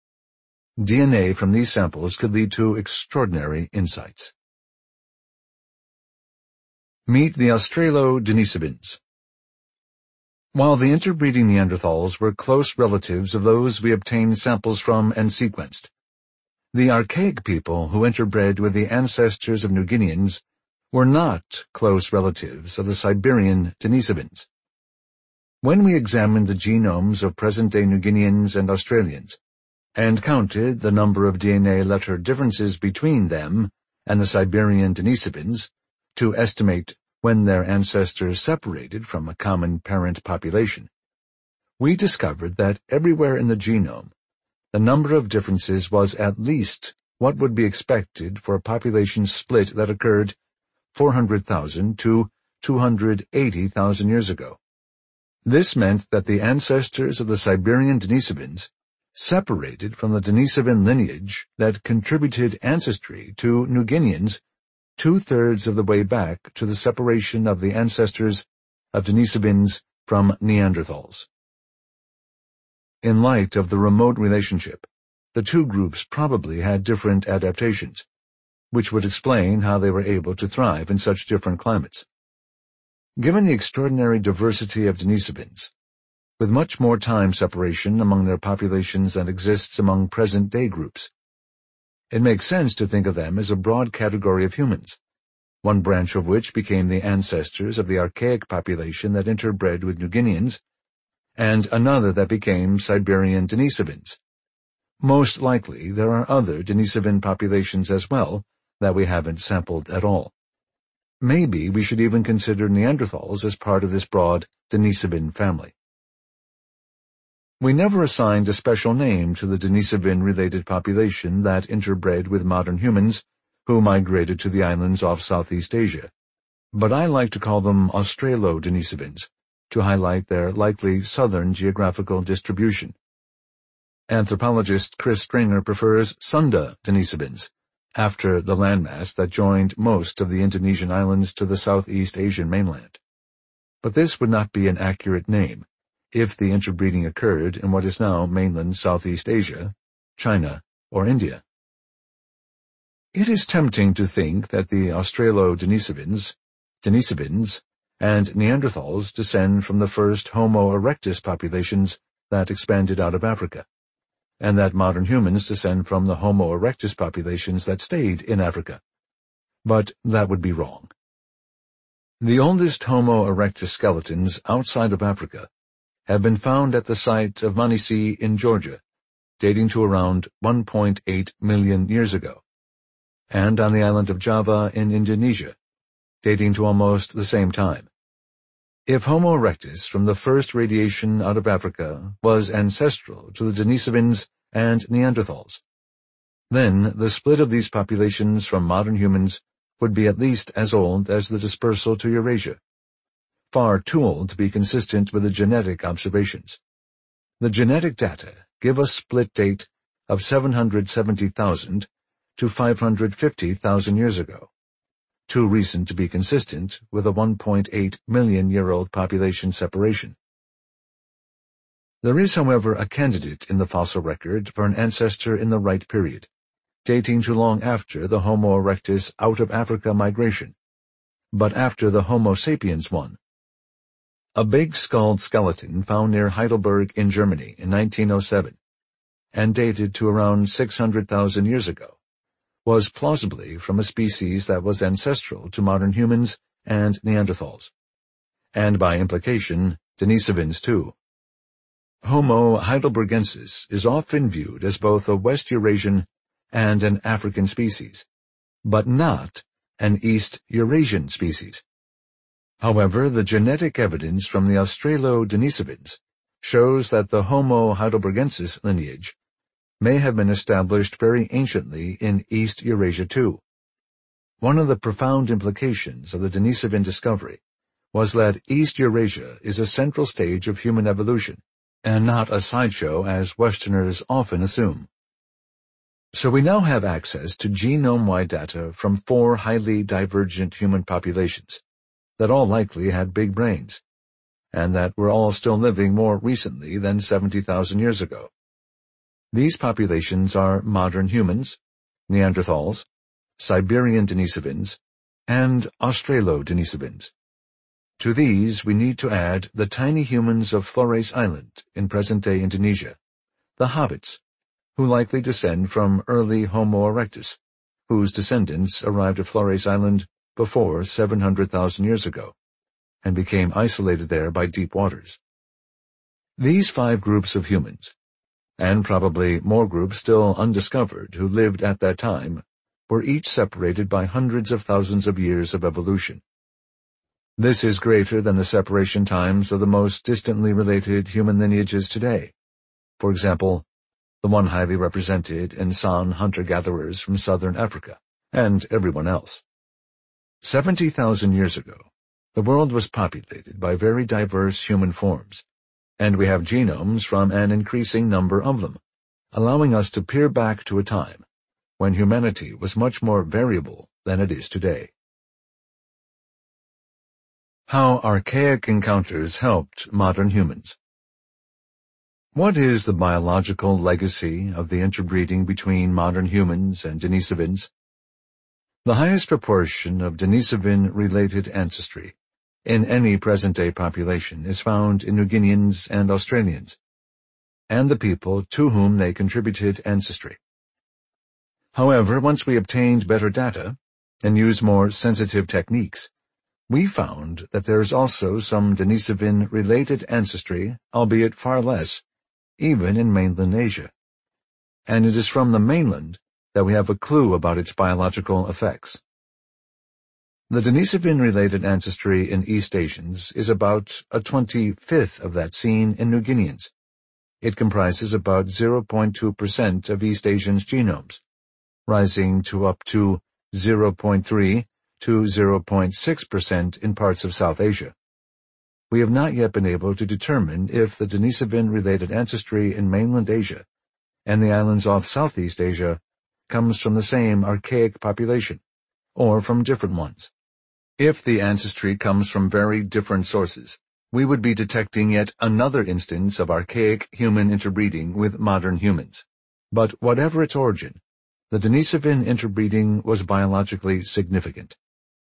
D N A from these samples could lead to extraordinary insights. Meet the Australo-Denisovans. While the interbreeding Neanderthals were close relatives of those we obtained samples from and sequenced, the archaic people who interbred with the ancestors of New Guineans were not close relatives of the Siberian Denisovans. When we examined the genomes of present-day New Guineans and Australians, and counted the number of D N A letter differences between them and the Siberian Denisovans to estimate when their ancestors separated from a common parent population, we discovered that everywhere in the genome, the number of differences was at least what would be expected for a population split that occurred four hundred thousand to two hundred eighty thousand years ago. This meant that the ancestors of the Siberian Denisovans separated from the Denisovan lineage that contributed ancestry to New Guineans two-thirds of the way back to the separation of the ancestors of Denisovans from Neanderthals. In light of the remote relationship, the two groups probably had different adaptations, which would explain how they were able to thrive in such different climates. Given the extraordinary diversity of Denisovans, with much more time separation among their populations than exists among present-day groups, it makes sense to think of them as a broad category of humans, one branch of which became the ancestors of the archaic population that interbred with New Guineans, and another that became Siberian Denisovans. Most likely there are other Denisovan populations as well that we haven't sampled at all. Maybe we should even consider Neanderthals as part of this broad Denisovan family. We never assigned a special name to the Denisovan-related population that interbred with modern humans who migrated to the islands off Southeast Asia, but I like to call them Australo-Denisovans to highlight their likely southern geographical distribution. Anthropologist Chris Stringer prefers Sunda Denisovans, after the landmass that joined most of the Indonesian islands to the Southeast Asian mainland. But this would not be an accurate name if the interbreeding occurred in what is now mainland Southeast Asia, China, or India. It is tempting to think that the Australo-Denisovans, Denisovans, and Neanderthals descend from the first Homo erectus populations that expanded out of Africa, and that modern humans descend from the Homo erectus populations that stayed in Africa. But that would be wrong. The oldest Homo erectus skeletons outside of Africa have been found at the site of Manisi in Georgia, dating to around one point eight million years ago, and on the island of Java in Indonesia, dating to almost the same time. If Homo erectus from the first radiation out of Africa was ancestral to the Denisovans and Neanderthals, then the split of these populations from modern humans would be at least as old as the dispersal to Eurasia, far too old to be consistent with the genetic observations. The genetic data give a split date of seven hundred seventy thousand to five hundred fifty thousand years ago, too recent to be consistent with a one point eight million year old population separation. There is, however, a candidate in the fossil record for an ancestor in the right period, dating to long after the Homo erectus out of Africa migration, but after the Homo sapiens one. A big-skulled skeleton found near Heidelberg in Germany in nineteen oh seven, and dated to around six hundred thousand years ago, was plausibly from a species that was ancestral to modern humans and Neanderthals, and by implication, Denisovans too. Homo heidelbergensis is often viewed as both a West Eurasian and an African species, but not an East Eurasian species. However, the genetic evidence from the Australo-Denisovans shows that the Homo heidelbergensis lineage may have been established very anciently in East Eurasia too. One of the profound implications of the Denisovan discovery was that East Eurasia is a central stage of human evolution, and not a sideshow as Westerners often assume. So we now have access to genome-wide data from four highly divergent human populations that all likely had big brains, and that were all still living more recently than seventy thousand years ago. These populations are modern humans, Neanderthals, Siberian Denisovans, and Australo-Denisovans. To these we need to add the tiny humans of Flores Island in present-day Indonesia, the hobbits, who likely descend from early Homo erectus, whose descendants arrived at Flores Island before seven hundred thousand years ago, and became isolated there by deep waters. These five groups of humans, and probably more groups still undiscovered who lived at that time, were each separated by hundreds of thousands of years of evolution. This is greater than the separation times of the most distantly related human lineages today. For example, the one highly represented in San hunter-gatherers from southern Africa, and everyone else. Seventy thousand years ago, the world was populated by very diverse human forms, and we have genomes from an increasing number of them, allowing us to peer back to a time when humanity was much more variable than it is today. How archaic encounters helped modern humans. What is the biological legacy of the interbreeding between modern humans and Denisovans? The highest proportion of Denisovan-related ancestry in any present-day population is found in New Guineans and Australians, and the people to whom they contributed ancestry. However, once we obtained better data and used more sensitive techniques, we found that there is also some Denisovan-related ancestry, albeit far less, even in mainland Asia. And it is from the mainland that we have a clue about its biological effects. The Denisovan-related ancestry in East Asians is about a twenty-fifth of that seen in New Guineans. It comprises about zero point two percent of East Asians' genomes, rising to up to zero point three to zero point six percent in parts of South Asia. We have not yet been able to determine if the Denisovan-related ancestry in mainland Asia and the islands off Southeast Asia comes from the same archaic population, or from different ones. If the ancestry comes from very different sources, we would be detecting yet another instance of archaic human interbreeding with modern humans. But whatever its origin, the Denisovan interbreeding was biologically significant.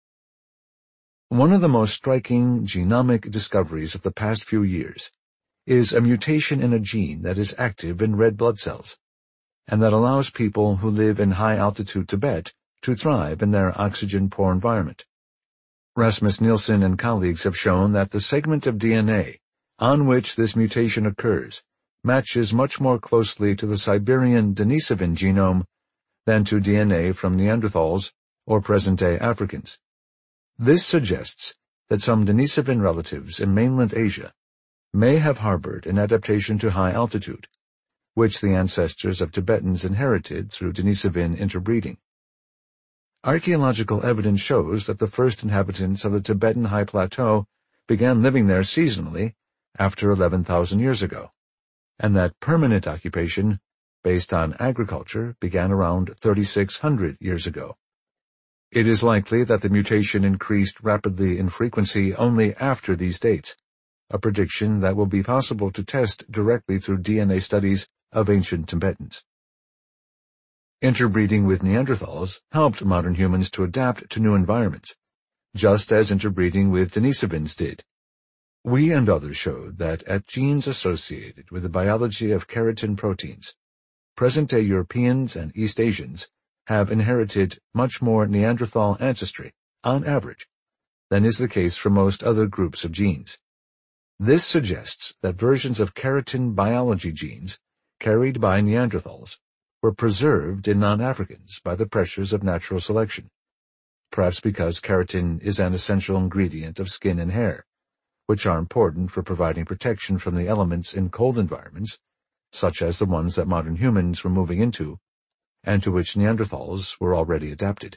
One of the most striking genomic discoveries of the past few years is a mutation in a gene that is active in red blood cells, and that allows people who live in high-altitude Tibet to thrive in their oxygen-poor environment. Rasmus Nielsen and colleagues have shown that the segment of D N A on which this mutation occurs matches much more closely to the Siberian Denisovan genome than to D N A from Neanderthals or present-day Africans. This suggests that some Denisovan relatives in mainland Asia may have harbored an adaptation to high altitude, which the ancestors of Tibetans inherited through Denisovan interbreeding. Archaeological evidence shows that the first inhabitants of the Tibetan High Plateau began living there seasonally after eleven thousand years ago, and that permanent occupation, based on agriculture, began around thirty-six hundred years ago. It is likely that the mutation increased rapidly in frequency only after these dates, a prediction that will be possible to test directly through D N A studies of ancient Tibetans. Interbreeding with Neanderthals helped modern humans to adapt to new environments, just as interbreeding with Denisovans did. We and others showed that at genes associated with the biology of keratin proteins, present-day Europeans and East Asians have inherited much more Neanderthal ancestry, on average, than is the case for most other groups of genes. This suggests that versions of keratin biology genes carried by Neanderthals were preserved in non-Africans by the pressures of natural selection, perhaps because keratin is an essential ingredient of skin and hair, which are important for providing protection from the elements in cold environments, such as the ones that modern humans were moving into, and to which Neanderthals were already adapted.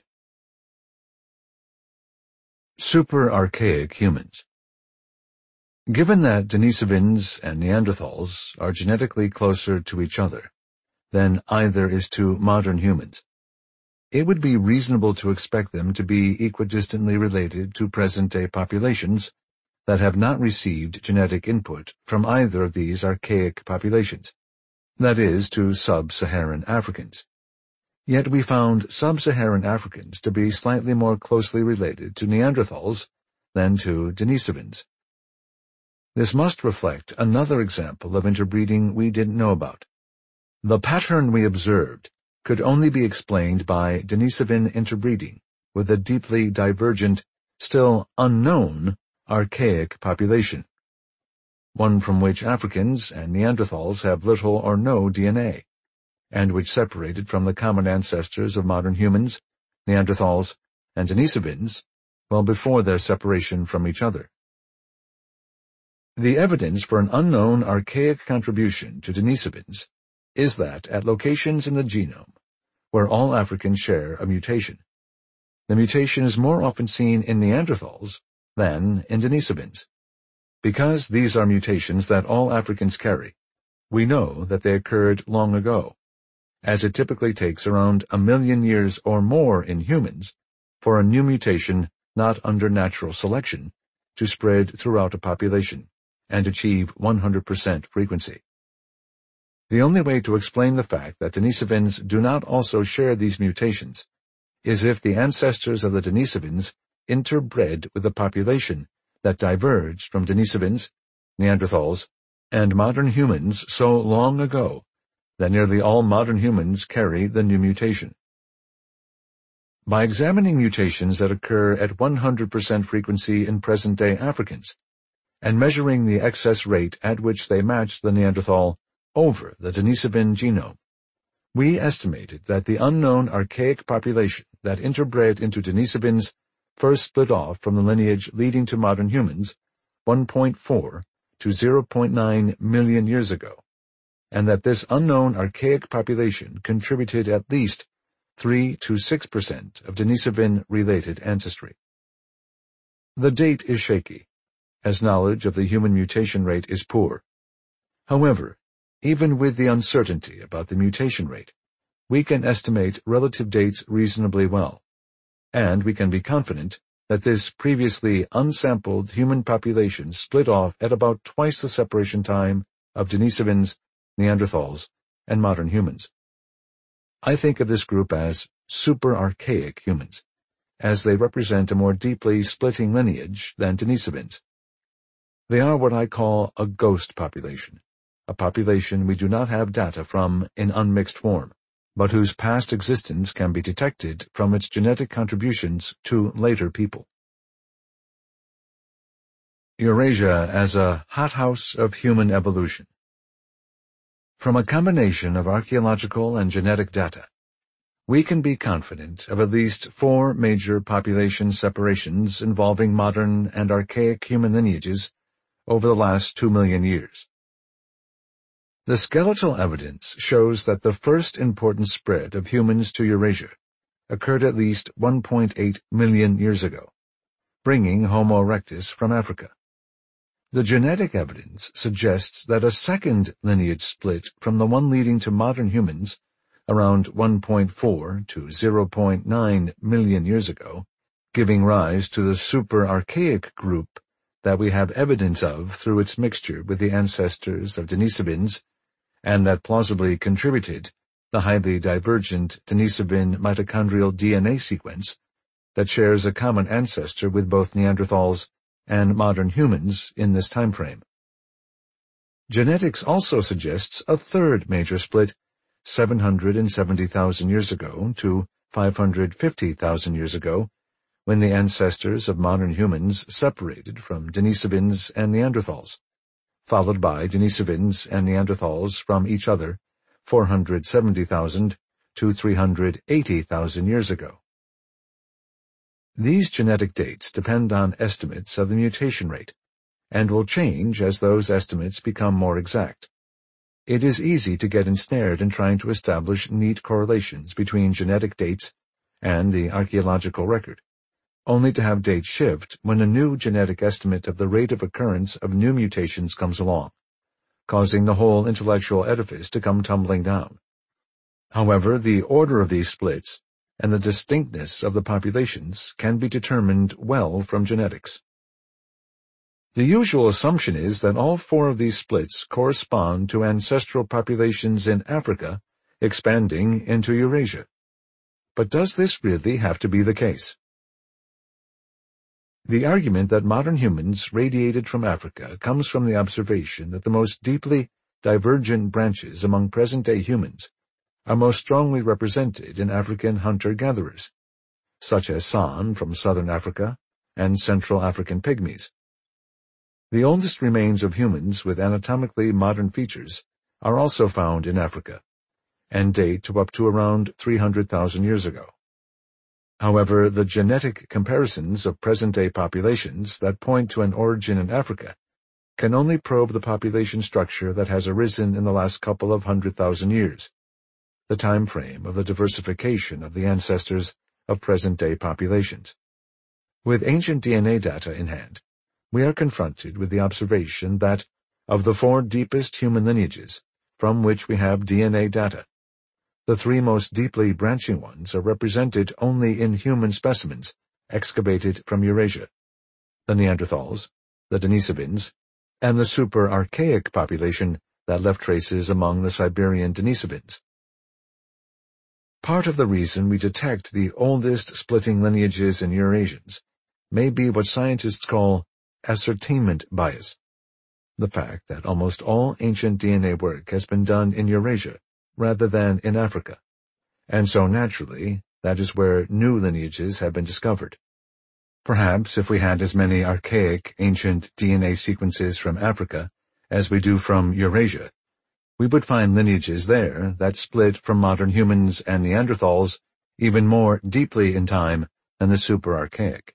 Super-archaic humans. Given that Denisovans and Neanderthals are genetically closer to each other than either is to modern humans, it would be reasonable to expect them to be equidistantly related to present-day populations that have not received genetic input from either of these archaic populations, that is, to sub-Saharan Africans. Yet we found sub-Saharan Africans to be slightly more closely related to Neanderthals than to Denisovans. This must reflect another example of interbreeding we didn't know about. The pattern we observed could only be explained by Denisovan interbreeding with a deeply divergent, still unknown, archaic population, one from which Africans and Neanderthals have little or no D N A, and which separated from the common ancestors of modern humans, Neanderthals, and Denisovans well before their separation from each other. The evidence for an unknown archaic contribution to Denisovans is that at locations in the genome where all Africans share a mutation, the mutation is more often seen in Neanderthals than in Denisovans. Because these are mutations that all Africans carry, we know that they occurred long ago, as it typically takes around a million years or more in humans for a new mutation not under natural selection to spread throughout a population and achieve one hundred percent frequency. The only way to explain the fact that Denisovans do not also share these mutations is if the ancestors of the Denisovans interbred with a population that diverged from Denisovans, Neanderthals, and modern humans so long ago that nearly all modern humans carry the new mutation. By examining mutations that occur at one hundred percent frequency in present-day Africans, and measuring the excess rate at which they match the Neanderthal over the Denisovan genome, we estimated that the unknown archaic population that interbred into Denisovans first split off from the lineage leading to modern humans one point four to zero point nine million years ago, and that this unknown archaic population contributed at least three to six percent of Denisovan-related ancestry. The date is shaky, as knowledge of the human mutation rate is poor. However, even with the uncertainty about the mutation rate, we can estimate relative dates reasonably well, and we can be confident that this previously unsampled human population split off at about twice the separation time of Denisovans, Neanderthals, and modern humans. I think of this group as super-archaic humans, as they represent a more deeply splitting lineage than Denisovans. They are what I call a ghost population, a population we do not have data from in unmixed form, but whose past existence can be detected from its genetic contributions to later people. Eurasia as a hothouse of human evolution. From a combination of archaeological and genetic data, we can be confident of at least four major population separations involving modern and archaic human lineages over the last two million years. The skeletal evidence shows that the first important spread of humans to Eurasia occurred at least one point eight million years ago, bringing Homo erectus from Africa. The genetic evidence suggests that a second lineage split from the one leading to modern humans around one point four to zero point nine million years ago, giving rise to the super-archaic group that we have evidence of through its mixture with the ancestors of Denisovans, and that plausibly contributed the highly divergent Denisovan mitochondrial D N A sequence that shares a common ancestor with both Neanderthals and modern humans in this time frame. Genetics also suggests a third major split seven hundred seventy thousand years ago to five hundred fifty thousand years ago, when the ancestors of modern humans separated from Denisovans and Neanderthals, followed by Denisovans and Neanderthals from each other four hundred seventy thousand to three hundred eighty thousand years ago. These genetic dates depend on estimates of the mutation rate, and will change as those estimates become more exact. It is easy to get ensnared in trying to establish neat correlations between genetic dates and the archaeological record, only to have dates shift when a new genetic estimate of the rate of occurrence of new mutations comes along, causing the whole intellectual edifice to come tumbling down. However, the order of these splits and the distinctness of the populations can be determined well from genetics. The usual assumption is that all four of these splits correspond to ancestral populations in Africa expanding into Eurasia. But does this really have to be the case? The argument that modern humans radiated from Africa comes from the observation that the most deeply divergent branches among present-day humans are most strongly represented in African hunter-gatherers, such as San from southern Africa and Central African pygmies. The oldest remains of humans with anatomically modern features are also found in Africa, and date to up to around three hundred thousand years ago. However, the genetic comparisons of present-day populations that point to an origin in Africa can only probe the population structure that has arisen in the last couple of hundred thousand years, the time frame of the diversification of the ancestors of present-day populations. With ancient D N A data in hand, we are confronted with the observation that, of the four deepest human lineages from which we have D N A data, the three most deeply branching ones are represented only in human specimens excavated from Eurasia: the Neanderthals, the Denisovans, and the super-archaic population that left traces among the Siberian Denisovans. Part of the reason we detect the oldest splitting lineages in Eurasians may be what scientists call ascertainment bias, the fact that almost all ancient D N A work has been done in Eurasia rather than in Africa, and so naturally that is where new lineages have been discovered. Perhaps if we had as many archaic ancient D N A sequences from Africa as we do from Eurasia, we would find lineages there that split from modern humans and Neanderthals even more deeply in time than the super-archaic.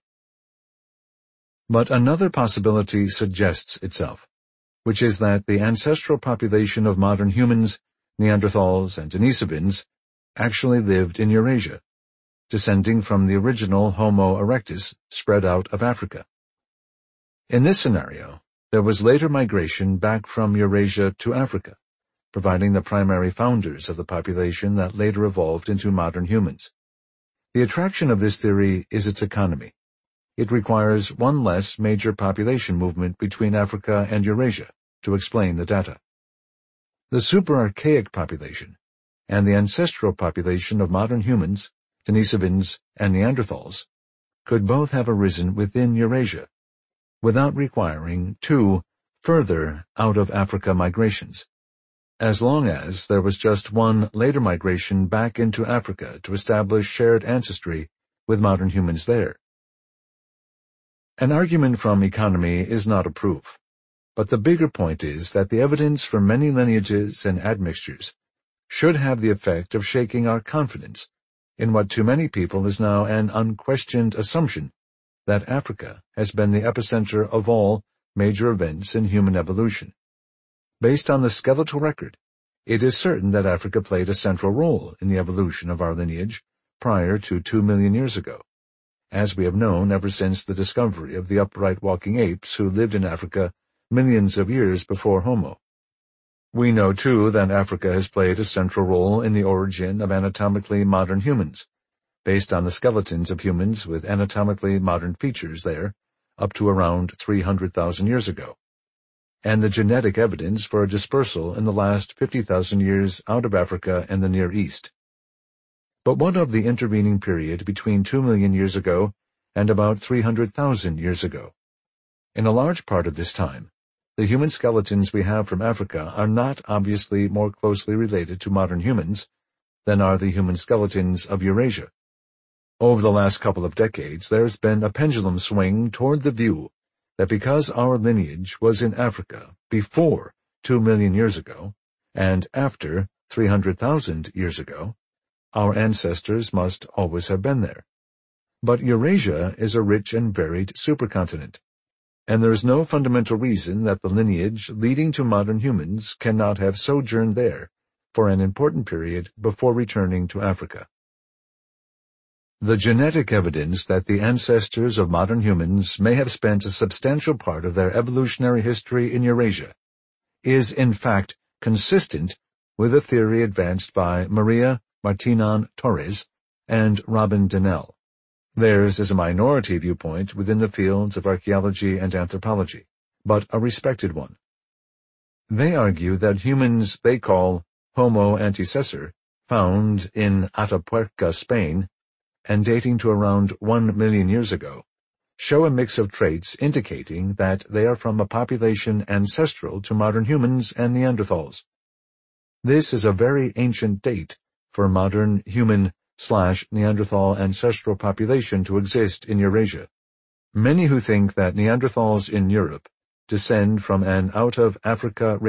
But another possibility suggests itself, which is that the ancestral population of modern humans, Neanderthals, and Denisovans actually lived in Eurasia, descending from the original Homo erectus spread out of Africa. In this scenario, there was later migration back from Eurasia to Africa, providing the primary founders of the population that later evolved into modern humans. The attraction of this theory is its economy. It requires one less major population movement between Africa and Eurasia to explain the data. The super-archaic population and the ancestral population of modern humans, Denisovans, and Neanderthals could both have arisen within Eurasia, without requiring two further out-of-Africa migrations, as long as there was just one later migration back into Africa to establish shared ancestry with modern humans there. An argument from economy is not a proof, but the bigger point is that the evidence for many lineages and admixtures should have the effect of shaking our confidence in what to many people is now an unquestioned assumption that Africa has been the epicenter of all major events in human evolution. Based on the skeletal record, it is certain that Africa played a central role in the evolution of our lineage prior to two million years ago, as we have known ever since the discovery of the upright walking apes who lived in Africa millions of years before Homo. We know, too, that Africa has played a central role in the origin of anatomically modern humans, based on the skeletons of humans with anatomically modern features there, up to around three hundred thousand years ago, and the genetic evidence for a dispersal in the last fifty thousand years out of Africa and the Near East. But what of the intervening period between two million years ago and about three hundred thousand years ago? In a large part of this time, the human skeletons we have from Africa are not obviously more closely related to modern humans than are the human skeletons of Eurasia. Over the last couple of decades, there's been a pendulum swing toward the view that because our lineage was in Africa before two million years ago and after three hundred thousand years ago, our ancestors must always have been there. But Eurasia is a rich and varied supercontinent, and there is no fundamental reason that the lineage leading to modern humans cannot have sojourned there for an important period before returning to Africa. The genetic evidence that the ancestors of modern humans may have spent a substantial part of their evolutionary history in Eurasia is, in fact, consistent with a theory advanced by Maria Martinon Torres and Robin Donnell. Theirs is a minority viewpoint within the fields of archaeology and anthropology, but a respected one. They argue that humans they call Homo antecessor, found in Atapuerca, Spain, and dating to around one million years ago, show a mix of traits indicating that they are from a population ancestral to modern humans and Neanderthals. This is a very ancient date for modern human slash Neanderthal ancestral population to exist in Eurasia. Many who think that Neanderthals in Europe descend from an out-of-Africa